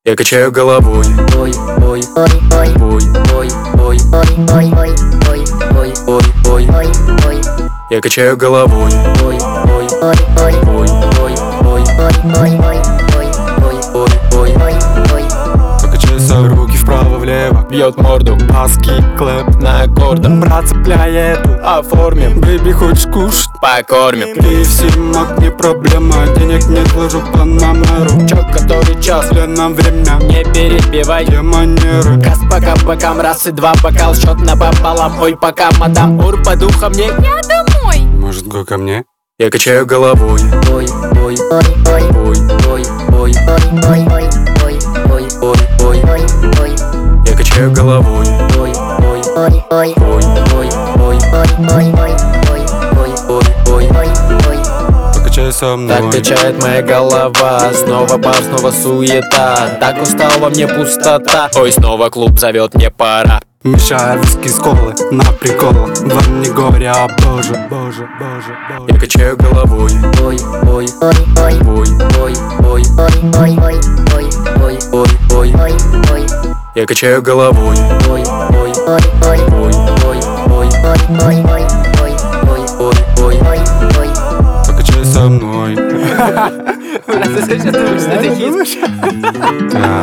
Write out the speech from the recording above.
Я качаю головой. Ой, ой, ой, ой, Ой, ой, ой, ой, ой, ой, ой, ой, ой, ой. ой, ой, Я качаю головой. ой, ой, ой, ой, Ой, ой, ой, ой, ой, ой, ой, ой, ой. ой. Покачайся, руки вправо-влево, бьет морду баски, клэп на аккордах. Брат, цепляет, оформим. Бэйби, хочешь кушать? Покормим. KFC, мак, не проблема. Денег нет, ложу по номеру. Чё, который час, нам время. Не перебивай, Где манеры? газ по капакам, раз и два, бокал, счет напополам. Ой, пока, мадам, ур, по духам мне. Я домой. Может, го ко мне? Я качаю головой. Ой, ой, ой, ой, Ой, ой, ой, ой, ой, ой, ой, ой, ой, ой. ой, ой. Я качаю головой. Ой, ой, ой, ой, Ой, ой, ой, ой, ой, ой, ой, ой, ой. ой, ой. Покачай со мной. Так качает моя голова, снова бар, снова суета. Так устал во мне пустота. Ой, снова клуб зовет, мне пора. Мешаю виски с колы, на приколах. Вам не горе, а боже, боже, боже, боже. Я качаю головой. Ой, ой, ой, ой, Ой, ой, ой, ой, ой, ой, ой, ой, ой, ой. ой, ой. Я качаю головой. Ой, ой, ой, ой, Ой, ой, ой, ой, ой, ой, ой, ой, ой. ой, ой. Покачай со мной. Ты сейчас думаешь, что это хит? Да.